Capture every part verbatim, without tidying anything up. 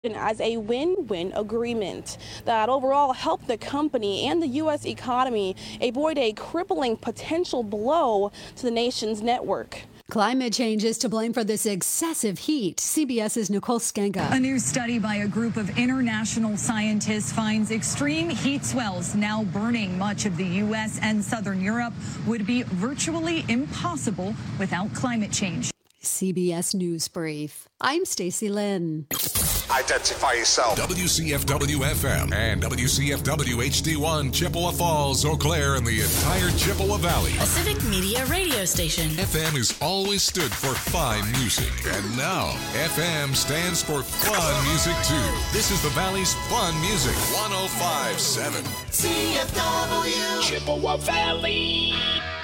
as a win-win agreement that overall helped the company and the U S economy avoid a crippling potential blow to the nation's network. Climate change is to blame for this excessive heat. CBS's Nicole Skenga. A new study by a group of international scientists finds extreme heat swells now burning much of the U S and southern Europe would be virtually impossible without climate change. C B S News Brief. I'm Stacey Lynn. Identify yourself. W C F W F M and W C F W H D one, Chippewa Falls, Eau Claire, and the entire Chippewa Valley. A civic media radio station. F M has always stood for fine music. And now, F M stands for fun music, too. This is the Valley's fun music. one oh five point seven. C F W. Chippewa Valley.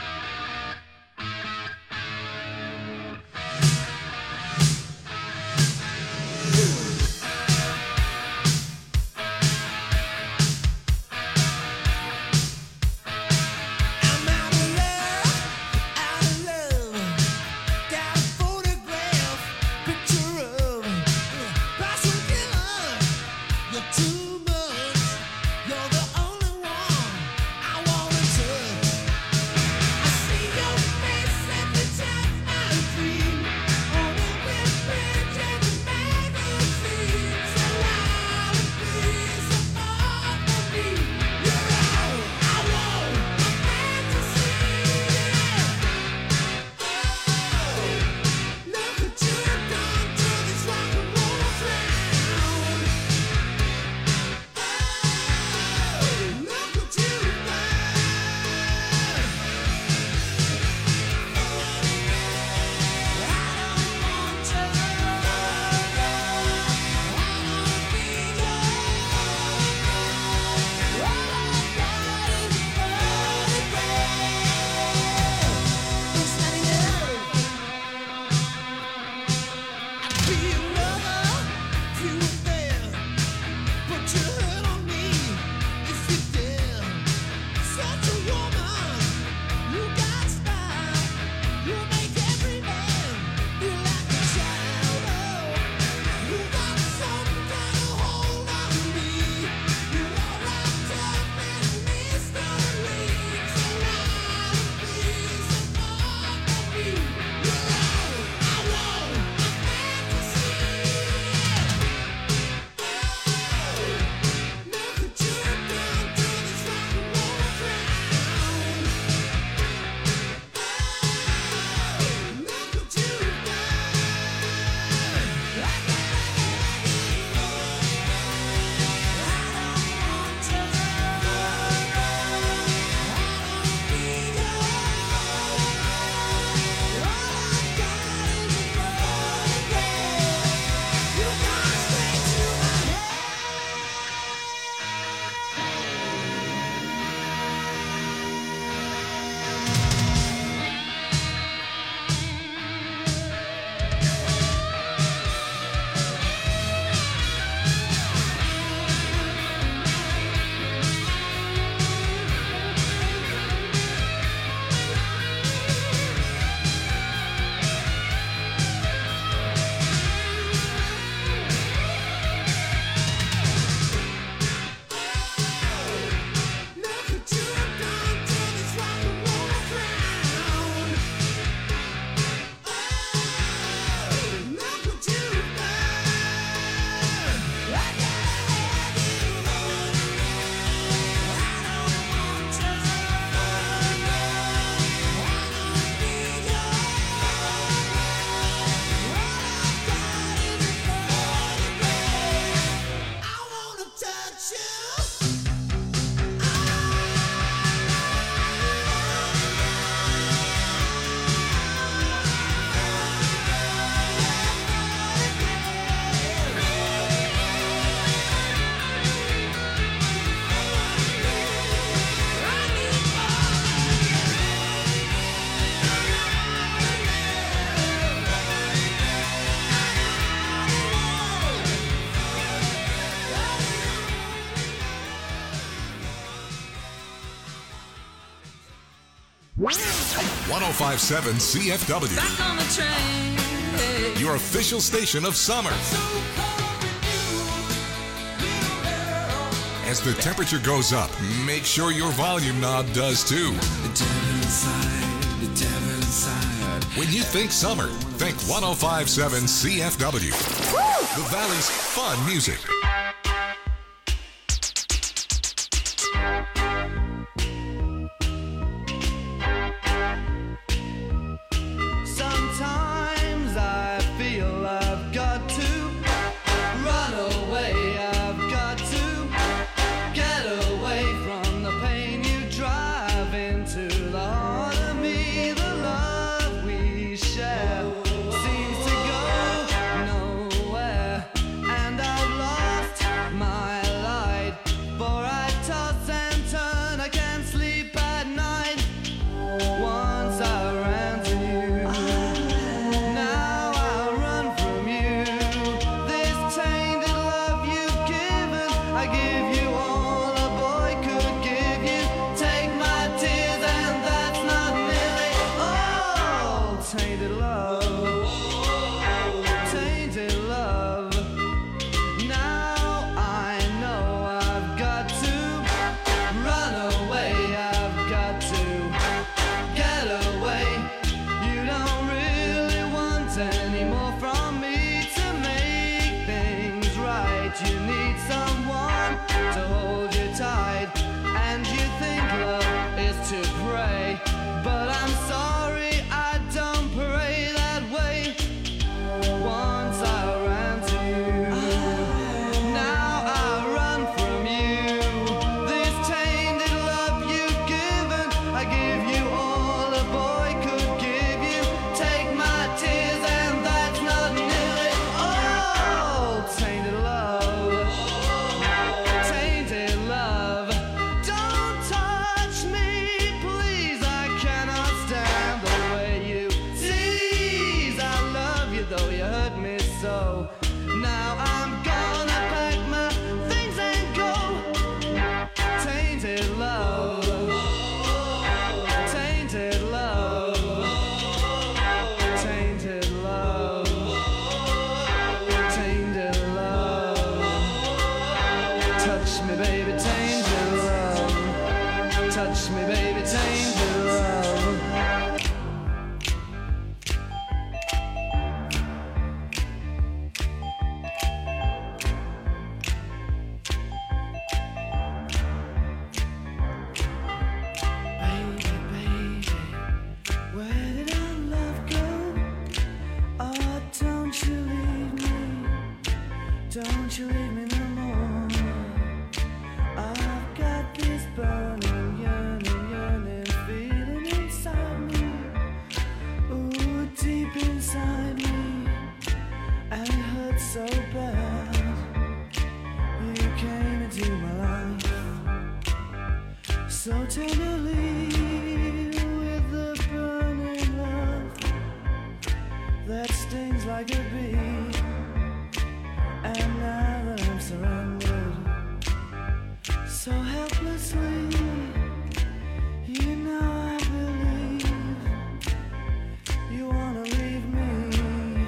one oh five point seven C F W. Back on the train. Your official station of summer. So cold with you As the temperature goes up, make sure your volume knob does too. The devil inside, the devil inside. When you think summer, think one oh five point seven C F W. Woo! The Valley's fun music. Sometimes I feel I've got to run away. I've got to get away from the pain you drive into the heart of me. The love we share seems to go nowhere, and I've lost my light. For I toss and turn, I can't sleep at night. Once I ran to you, now I run from you. This tainted love you've given, I give you all a boy could give you. Take my tears and that's not nearly all. Tainted love, tainted love. Now I know I've got to run away. I've got to get away. You don't really want any more from me to make things right. You need someone to hold you tight, and you think love is to pray, but I'm sorry, I don't pray that way. Once I ran to you, now I run from you. This tainted love you've given, I give you all a boy could give you. Take my tears and that's not nearly all. Tainted love, tainted love. Don't touch me, please, I cannot stand the way you tease. I love you though you hurt me so. Now I'm gonna pack my things and go. Tainted love, tainted love, tainted love, tainted love. Touch me, baby, tainted love. Touch me, baby, tainted love. Baby, baby, where did our love go? Oh, don't you leave me, don't you leave me no more. I've got this burning, yearning, yearning feeling inside me. Ooh, deep inside me, and it hurts so bad. You came into my life so tenderly, with the burning love that stings like a bee. And now that I'm surrounded so helplessly, you know I believe you wanna leave me.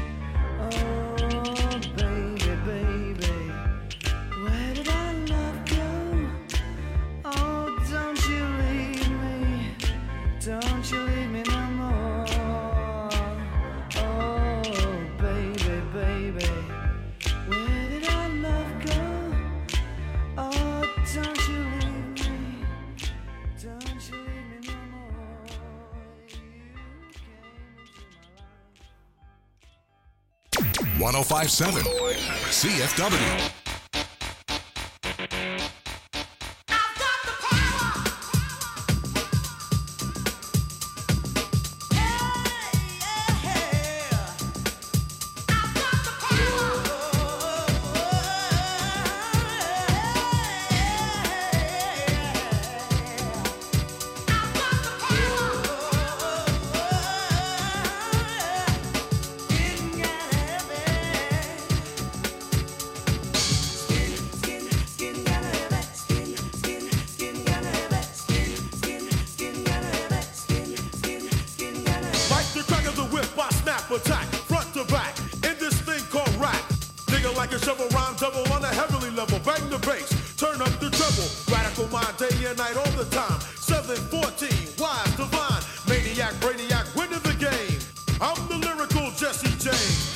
Oh, baby, baby, where did our love go? Oh, don't you leave me, don't you leave me no more. Oh, baby, baby, where did our love go? Oh, don't you leave me, don't you leave me no more. You came into my life. one oh five point seven C F W. Attack, front to back, in this thing called rap. Nigga like a shovel rhyme double on a heavenly level. Bang the bass, turn up the day and night all the time. seven fourteen, wise, divine, maniac, brainiac, winning the game. I'm the lyrical Jesse James.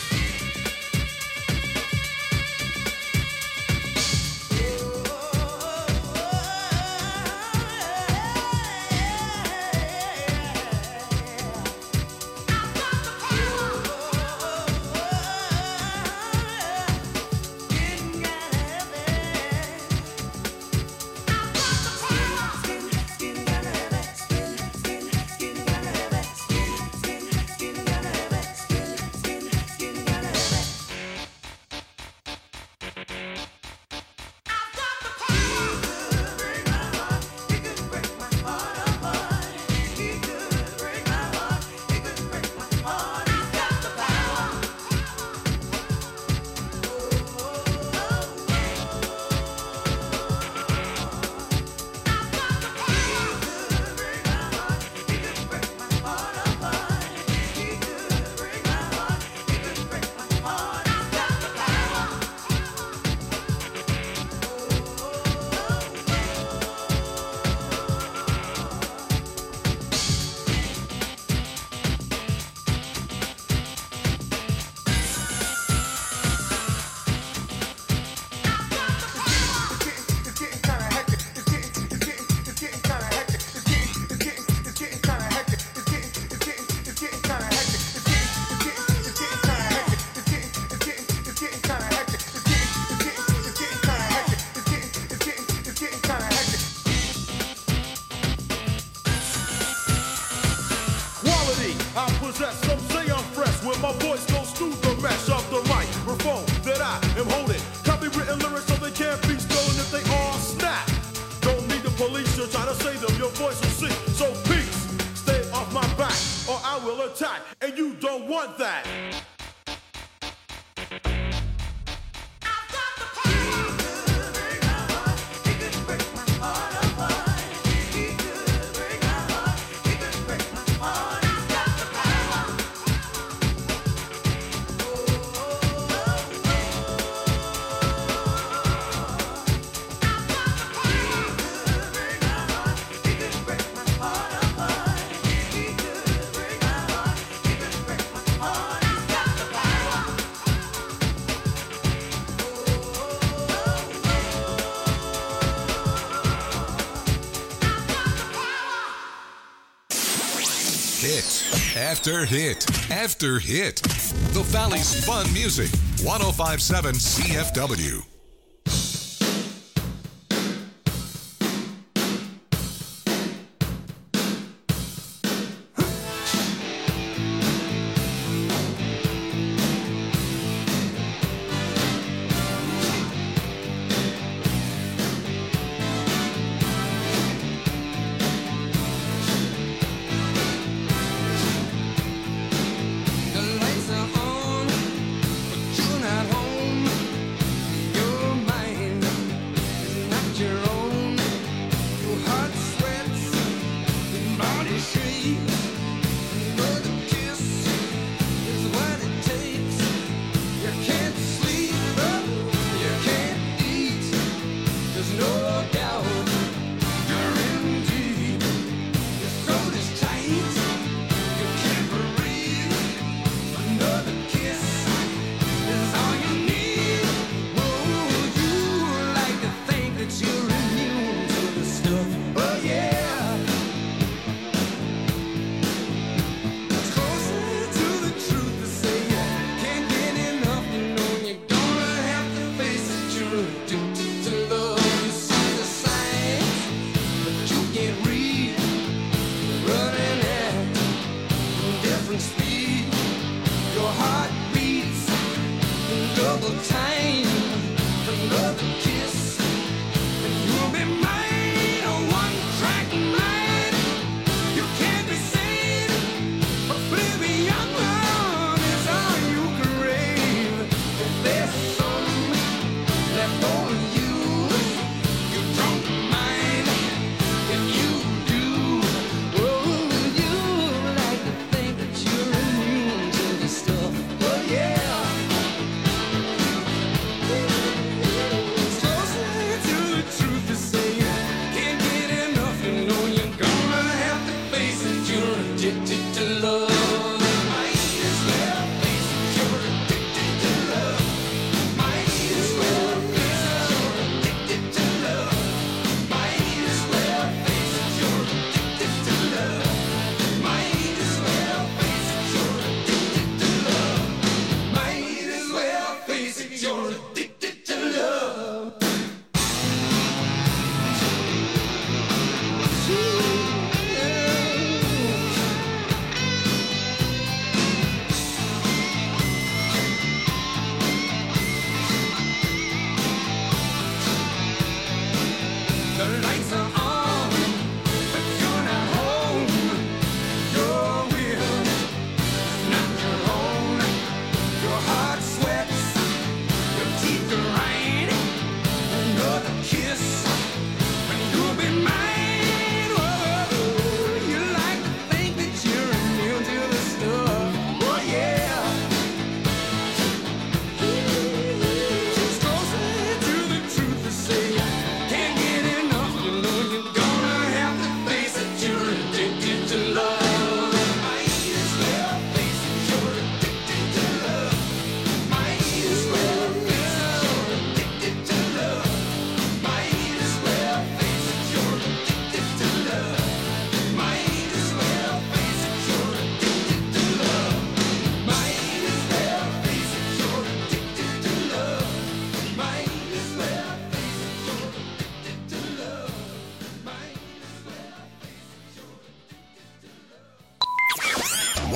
After hit, after hit. The Valley's Fun Music, one oh five point seven C F W. Truth is saying, can't get it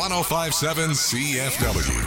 one oh five point seven C F W.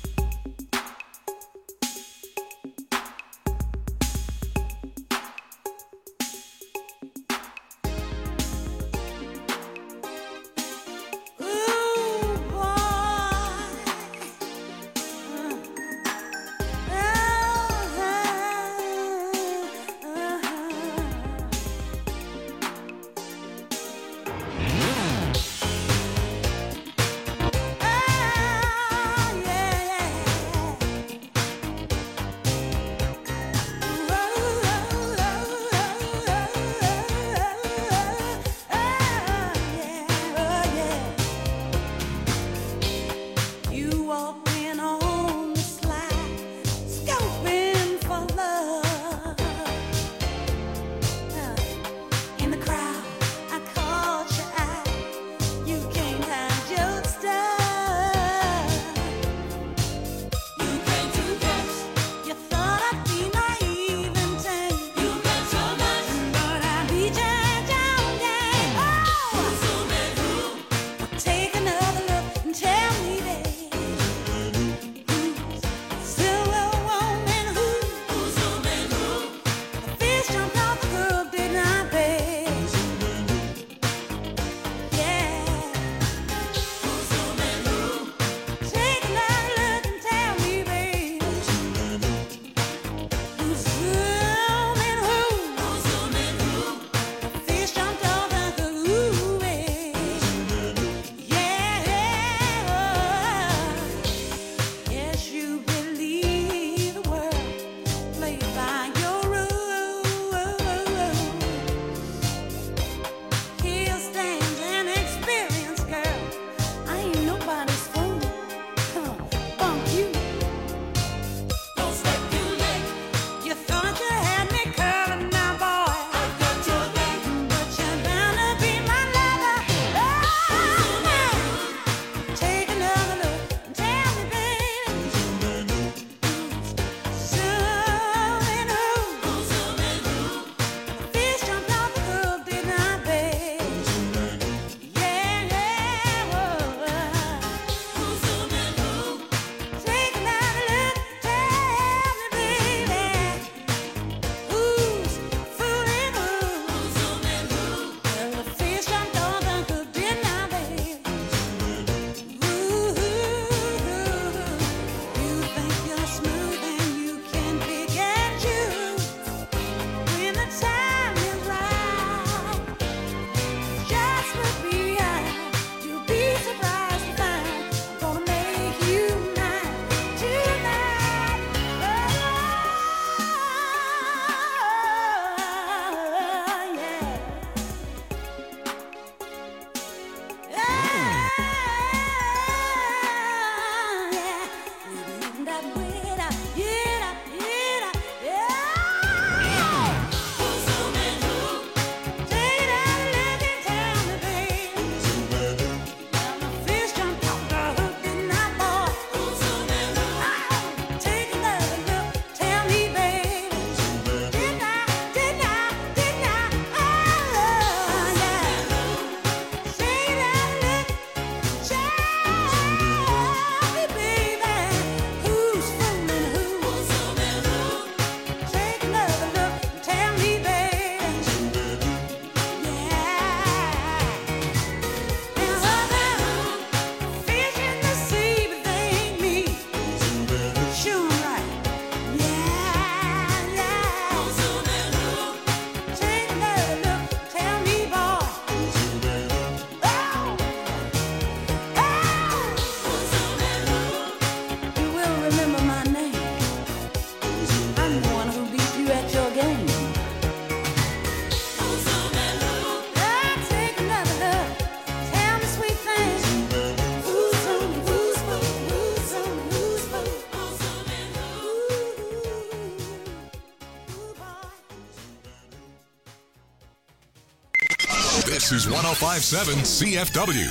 This is one oh five point seven C F W.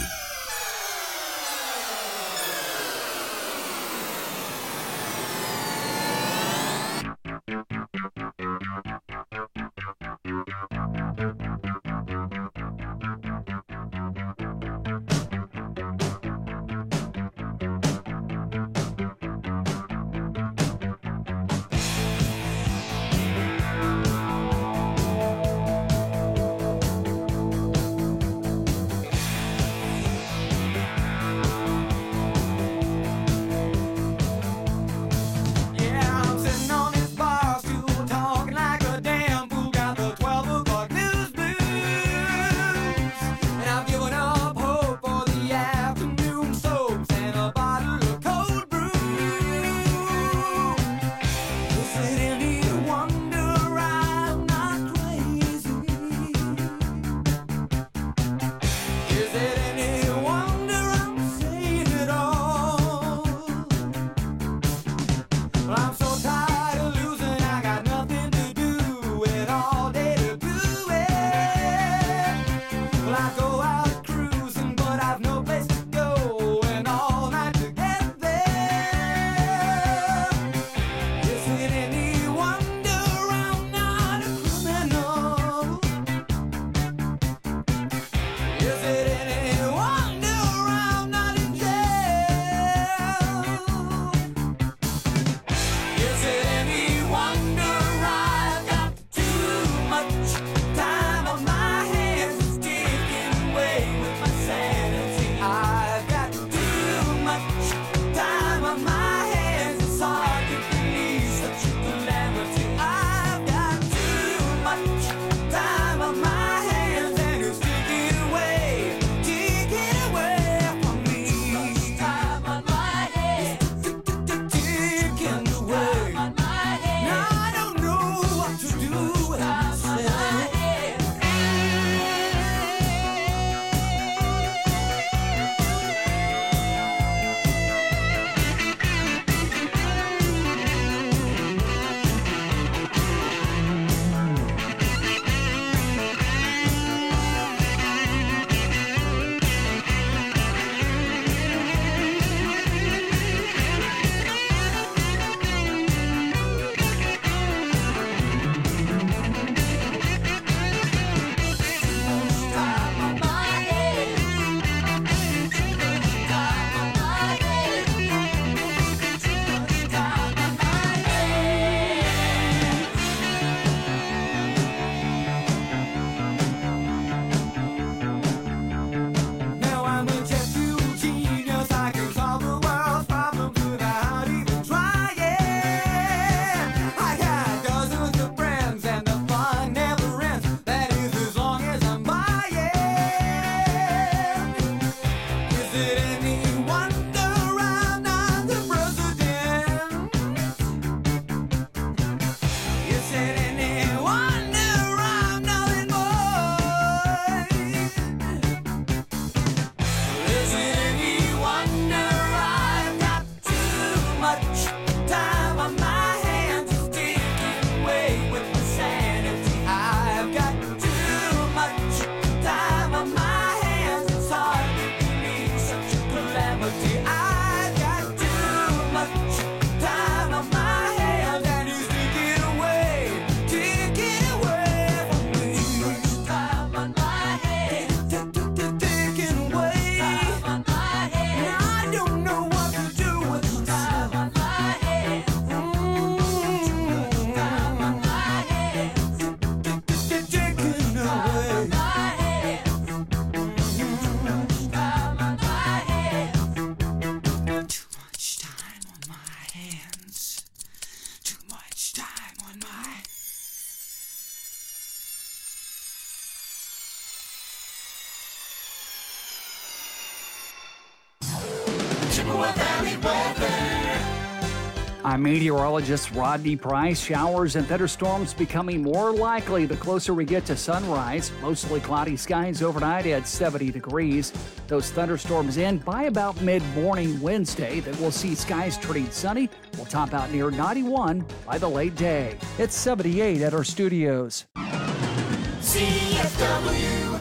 I'm meteorologist Rodney Price. Showers and thunderstorms becoming more likely the closer we get to sunrise. Mostly cloudy skies overnight at seventy degrees. Those thunderstorms end by about mid-morning Wednesday. Then we'll see skies turning sunny. We'll top out near ninety-one by the late day. It's seventy-eight at our studios. C F W.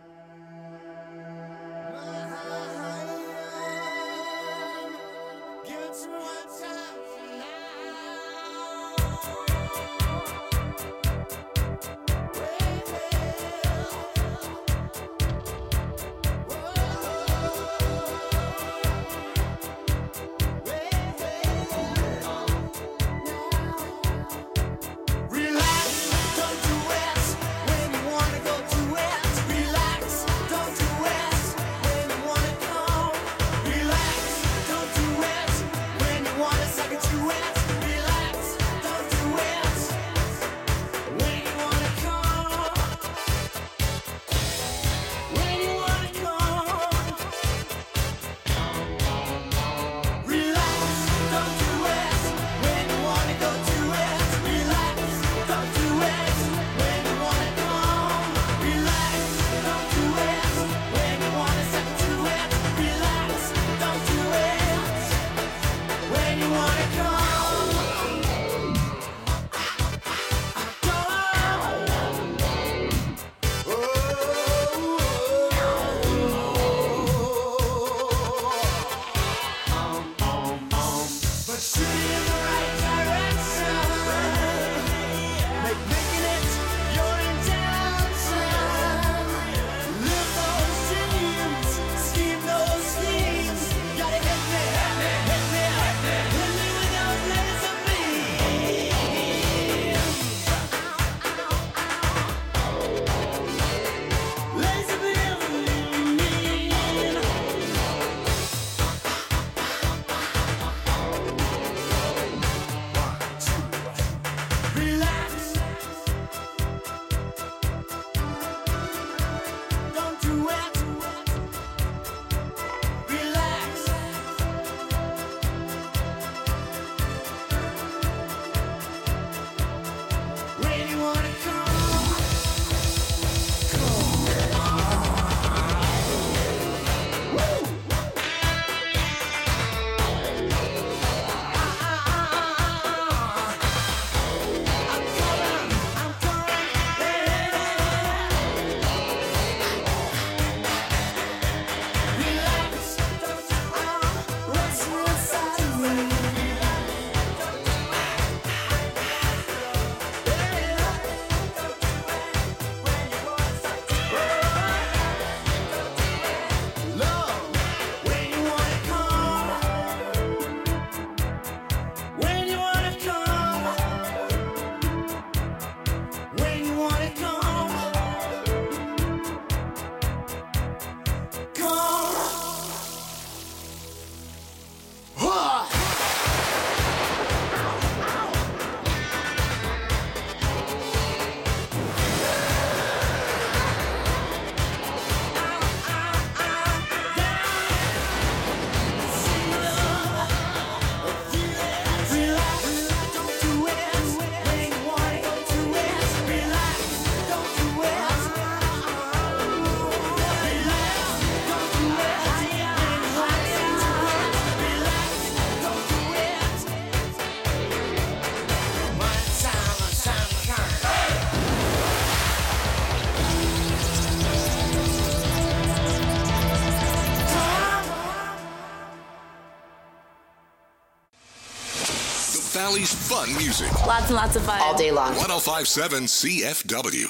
Valley's fun music. Lots and lots of fun. All day long. one oh five point seven C F W.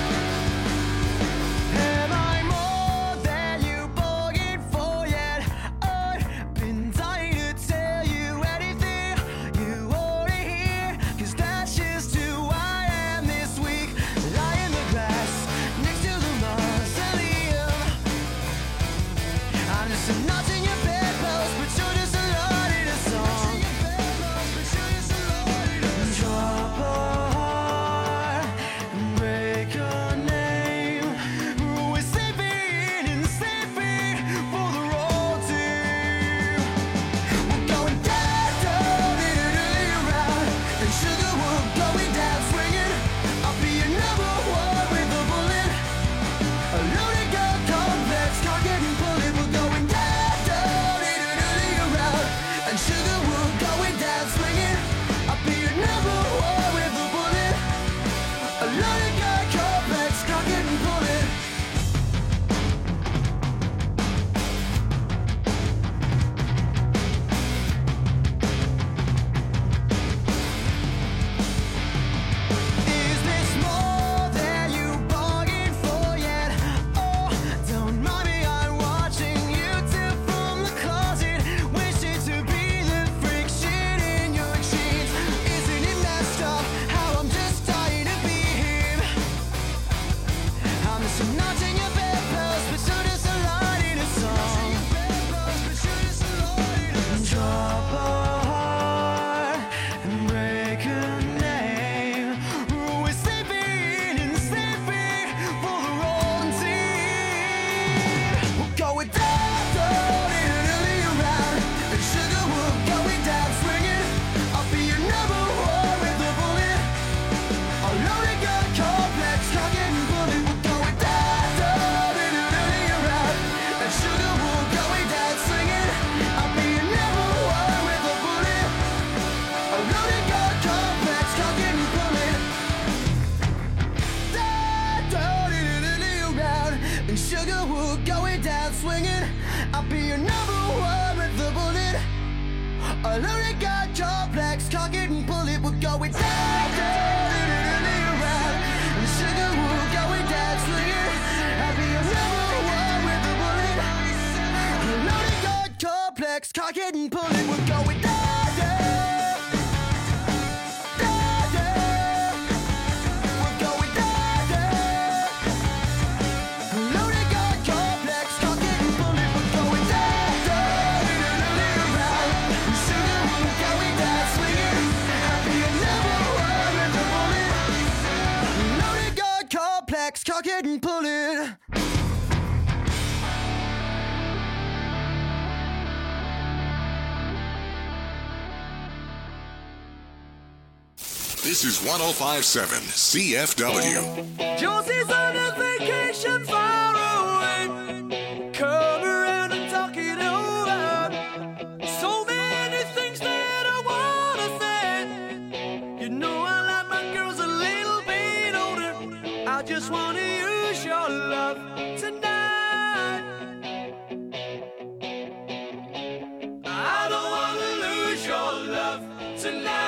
Am I more than you bargained for yet? A loaded gun complex, cock it and pull it, we're going down, down, around. And sugar, we're going down, swinging. I'll be a number one with a bullet. A loaded gun complex, cock it and pull it, we're going down, down, down, down. We're going down, down. A loaded gun complex, cock it and pull it, we're going down, down, around. And sugar, we're going down, swinging. I'll be a number one with a bullet. Loaded gun complex, cock it and pull it. This is one oh five point seven C F W. Josie's on a vacation far away. Come around and talk it over. So many things that I wanna say. You know I like my girls a little bit older. I just wanna use your love tonight. I don't wanna lose your love tonight.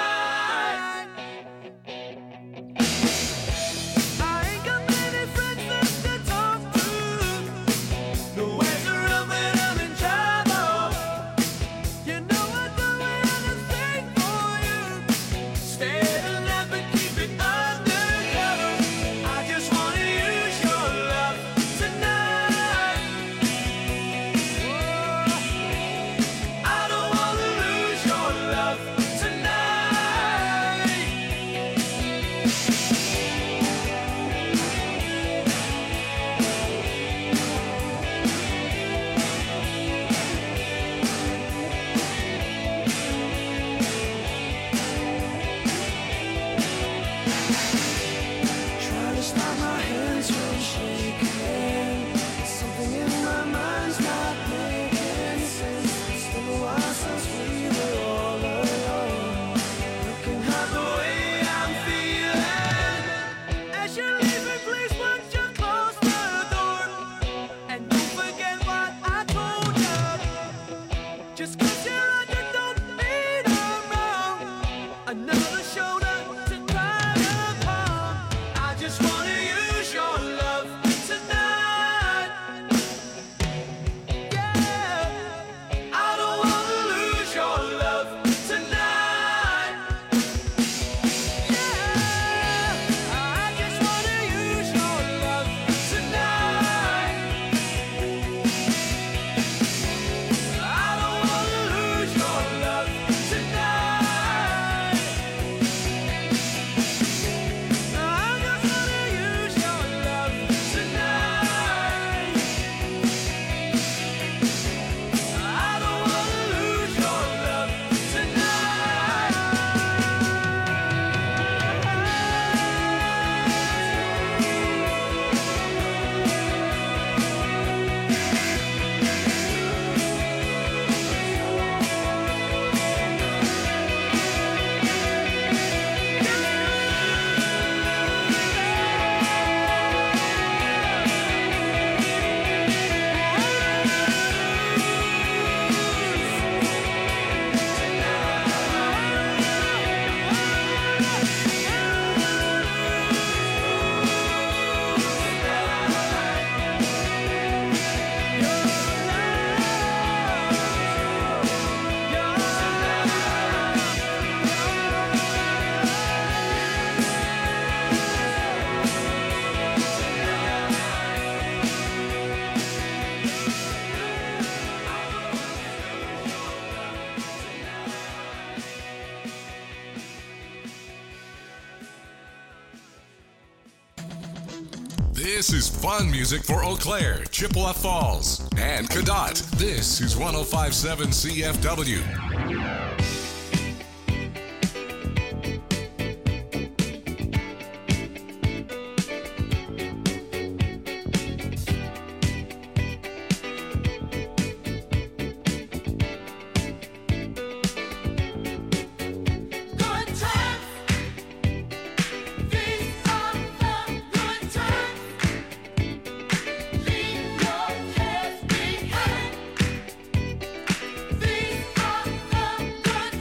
This is fun music for Eau Claire, Chippewa Falls, and Cadott. This is one oh five point seven C F W. These are the good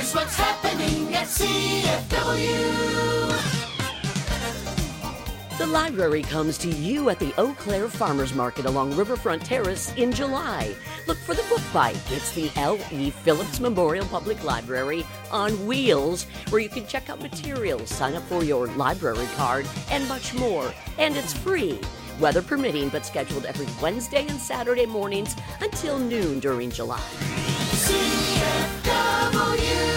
Here's what's happening at C F W. The library comes to you at the Eau Claire Farmers Market along Riverfront Terrace in July. Look for the Book Bite. It's the L E. Phillips Memorial Public Library on wheels, where you can check out materials, sign up for your library card, and much more. And it's free, weather permitting, but scheduled every Wednesday and Saturday mornings until noon during July. C F W.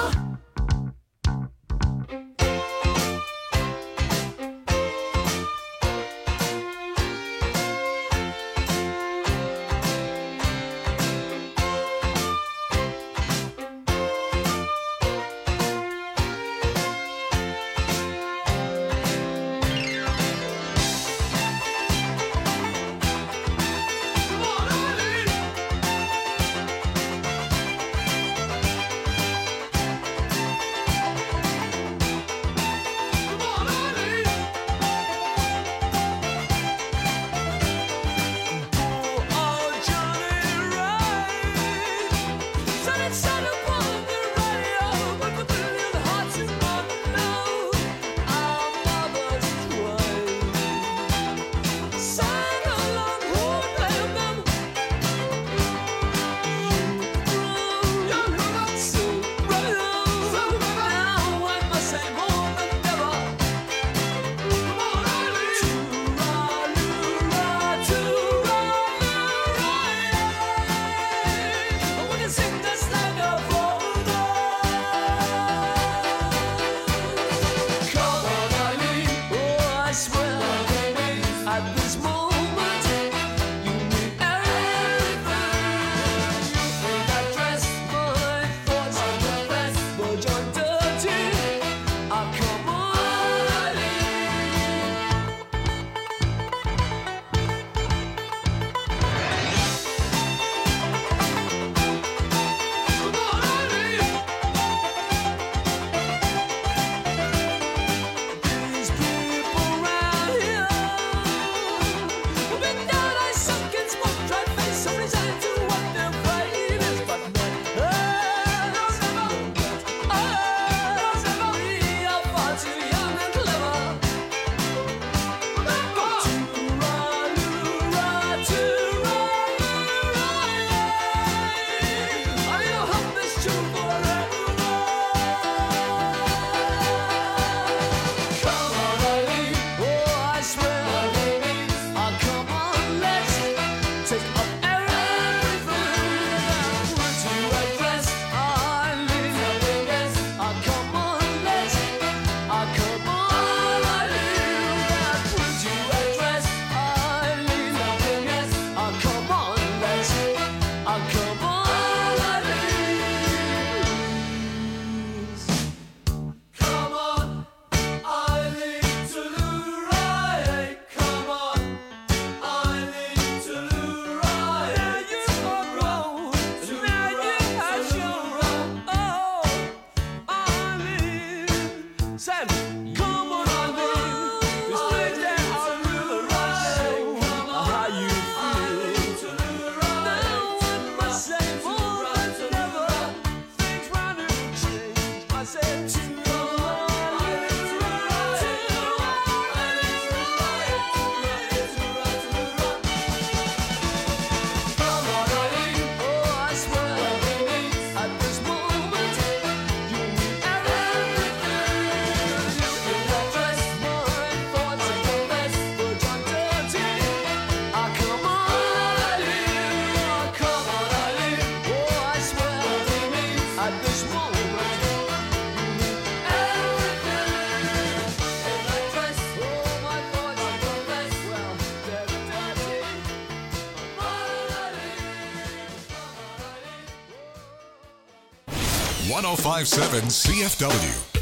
one oh five point seven C F W.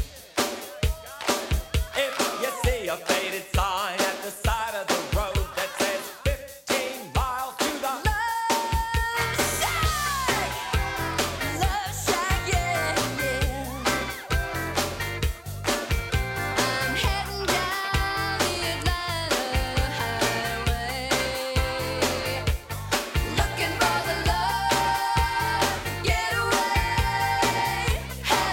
If you see a faded sign at the side of the road that says fifteen miles to the love shack, love shack, yeah, yeah. I'm heading down the Atlanta highway, looking for the love getaway. Had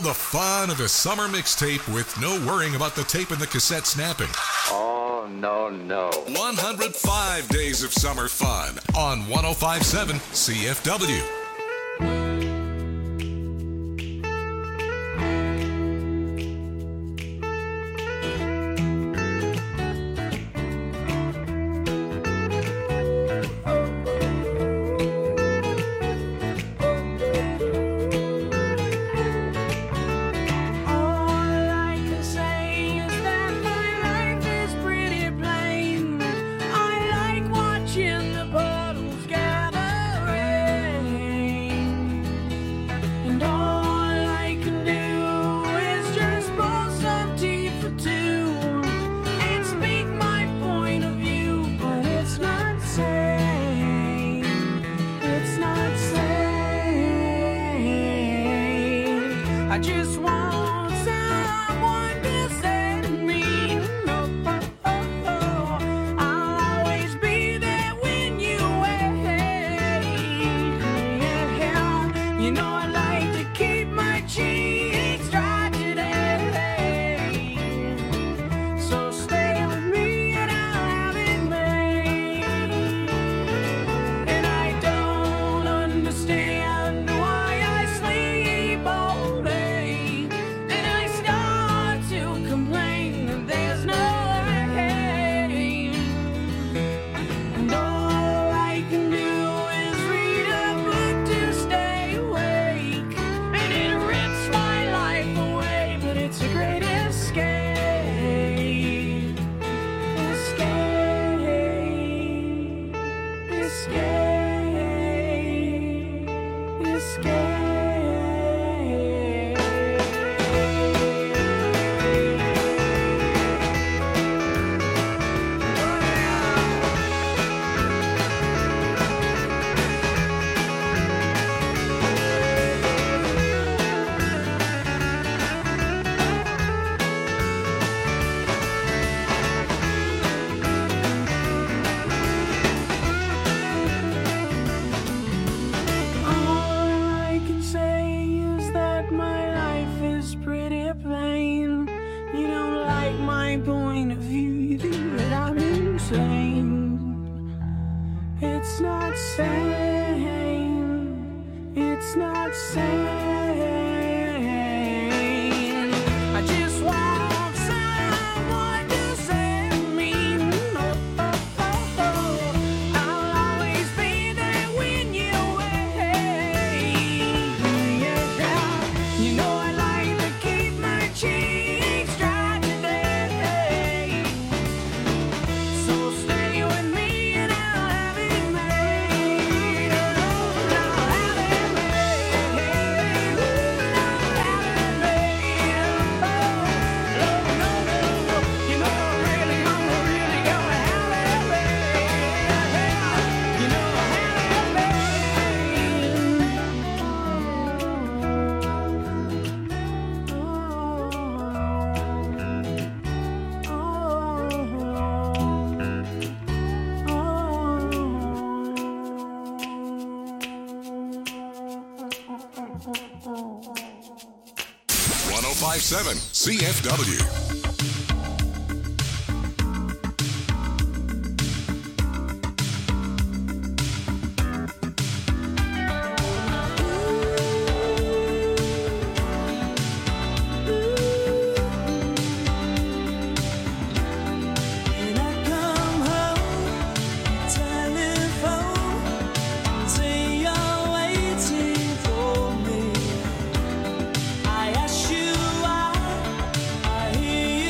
the fun of a summer mixtape with no worrying about the tape and the cassette snapping. Oh, no, no. one hundred five days of summer fun on one oh five point seven C F W. one oh five point seven C F W. I ask you why I hear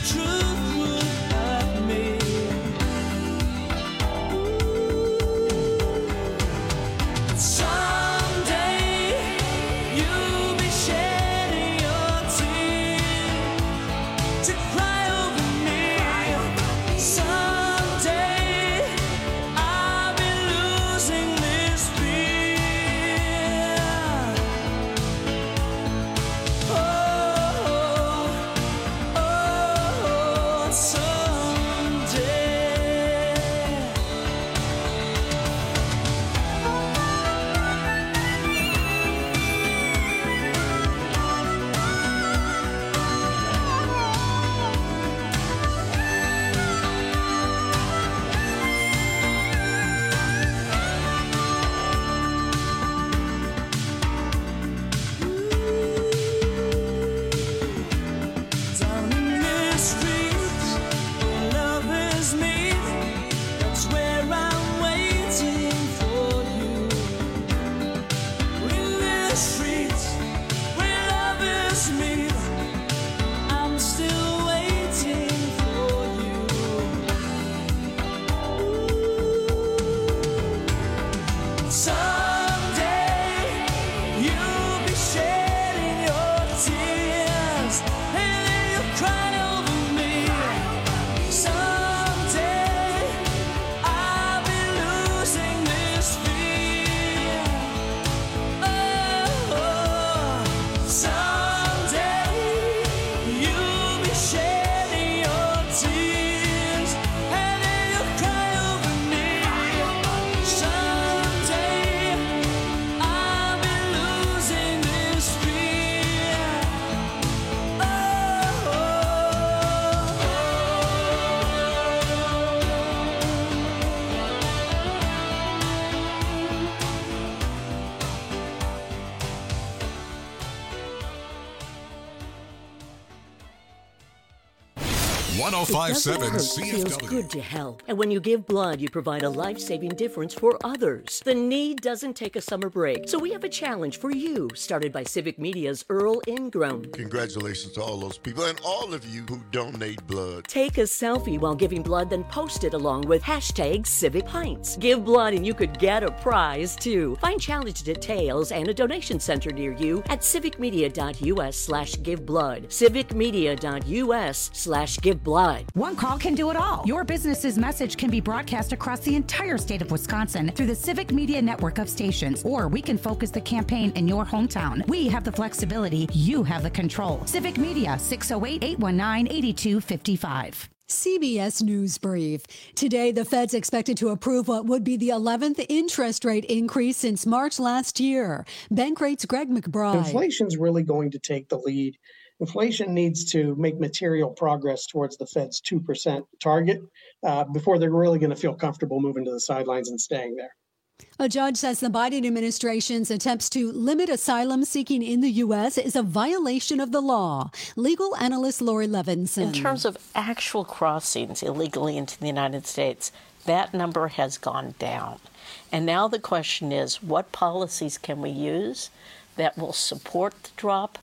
truth would hurt me. Someday you'll be shedding your tears to cry over me. Someday I'll be losing this fear. Oh, oh, oh, someday. Down in the streets, where lovers meet, that's where I'm waiting for you. In the streets, where lovers meet, I'm still waiting for you. Someday you'll be shedding your tears, and then you'll cry over me. Someday I'll be losing this fear. Oh, someday you'll be shedding your tears, and then you'll cry over me. Someday I'll be losing this fear. one oh five point seven It C F feels W. good to help. And when you give blood, you provide a life-saving difference for others. The need doesn't take a summer break. So we have a challenge for you, started by Civic Media's Earl Ingram. Congratulations to all those people and all of you who donate blood. Take a selfie while giving blood, then post it along with hashtag Civic Pints. Give blood and you could get a prize too. Find challenge details and a donation center near you at civicmedia.us slash give blood. civicmedia.us slash give blood. One call can do it all. Your business's message can be broadcast across the entire state of Wisconsin through the Civic Media network of stations, or we can focus the campaign in your hometown. We have the flexibility. You have the control. Civic Media, six oh eight, eight one nine, eight two five five. C B S News Brief. Today, the Fed's expected to approve what would be the eleventh interest rate increase since March last year. Bankrate's Greg McBride. Inflation's really going to take the lead. Inflation needs to make material progress towards the Fed's two percent target uh, before they're really going to feel comfortable moving to the sidelines and staying there. A judge says the Biden administration's attempts to limit asylum seeking in the U S is a violation of the law. Legal analyst Lori Levinson. In terms of actual crossings illegally into the United States, that number has gone down. And now the question is, what policies can we use that will support the drop?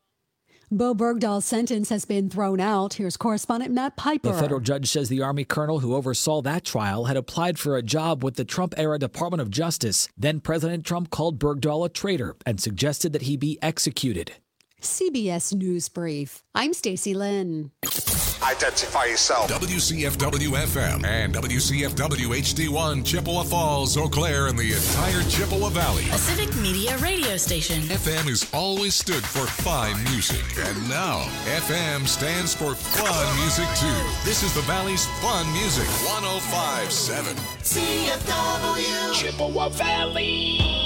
Bo Bergdahl's sentence has been thrown out. Here's correspondent Matt Piper. The federal judge says the Army colonel who oversaw that trial had applied for a job with the Trump-era Department of Justice. Then President Trump called Bergdahl a traitor and suggested that he be executed. C B S News Brief. I'm Stacey Lynn. Identify yourself. W C F W F M and W C F W H D one, Chippewa Falls, Eau Claire, and the entire Chippewa Valley. A Civic Media radio station. F M has always stood for fine music, and now F M stands for fun music too. This is the Valley's fun music, one oh five point seven C F W Chippewa Valley.